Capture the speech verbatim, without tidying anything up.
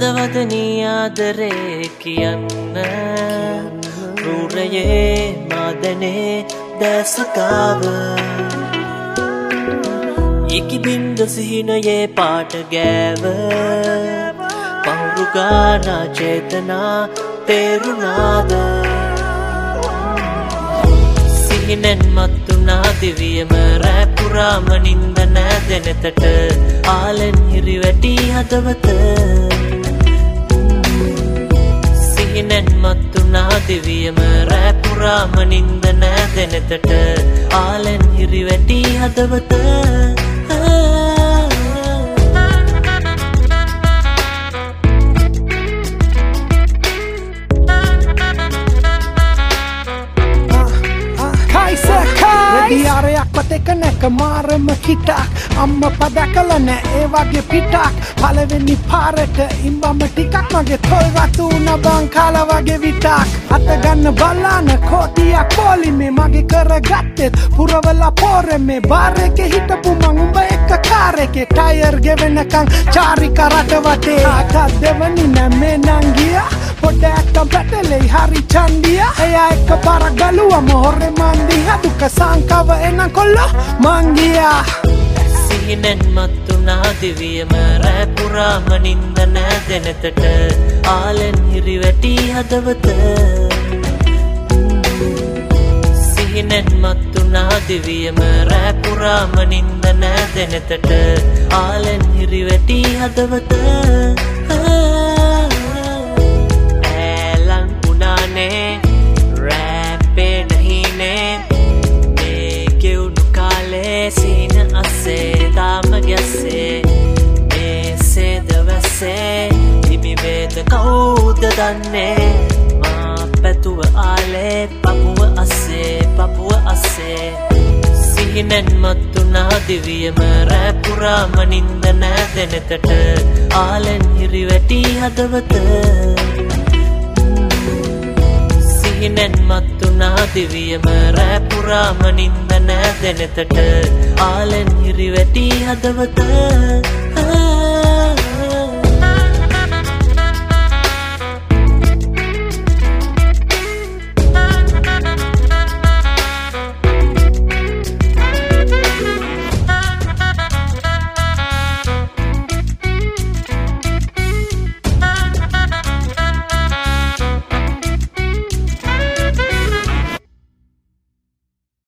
හදවතනී ආදරේ කියන්න රූරයේ මාදනේ දැසකාව යකි බින්ද සිහිනයේ පාට ගෑව පහුරුගානා චේතනා තේරුණාද සිහිනෙන් මත්තුනා දිවියම රැපුරාම නින්ද නැදෙනතට ආලෙන් හිරිවැටි හදවත සිහිනෙන් මත්තුනා දිවියම රැපුරාම නින්ද නැදෙනතට ආලෙන් හිරිවැටි හදවත Diarයක් පතක නැක මාරම කිටක් අම්ම පදකල නෑ ඒ වගේ පිටක් පළවෙනි පාරට ඉම්බම ටිකක් මගේ තොල් රතු නබන් කාලා වගේ විටක් අත ගන්න බලන්න කෝටියක් පොලිමේ මගේ කරගත්තෙත් පුරවලා පෝරෙමේ බාර් එකේ හිටපු මං උඹ එක්ක කාර් එකේ ටයර් ගෙවෙනකන් චාරිකා රට වටේ ආත දෙවනි නැමේ නංගියා පොඩ්ඩක් පැටලෙයි හරි චන්දියා එයා එක්ක පාරක් ගලුවම හොරේ මන්දියා දුක සංකව එන කොල්ලෝ මංගියා සිහිනෙන් මත්තුනා දිවියම රැපුරාම නින්ද නැදෙනතට ආලෙන් හිරිවැටි හදවත සිහිනෙන් මත්තුනා දිවියම රැපුරාම නින්ද නැදෙනතට ආලෙන් හිරිවැටි හදවත ඈලන් උනානේ රැපේ නහිනේ සීන අස්සේ තාම ගැස්සේ මේසේ දවස්සේ හිමිවේද කවුද දන්නේ මා පැතුව ආලේ පපුුව අස්සේ පපුුව අස්සේ සිහිනෙන් මත්තුනා දිවියම රැපුරාම නින්ද නැදෙනතට ආලෙන් හිරිවැටි හදවත සිහිනෙන් මත්තුනා දිවියම රැපුරාම නින්ද නැදෙනතට ආලෙන් හිරිවැටි හදවත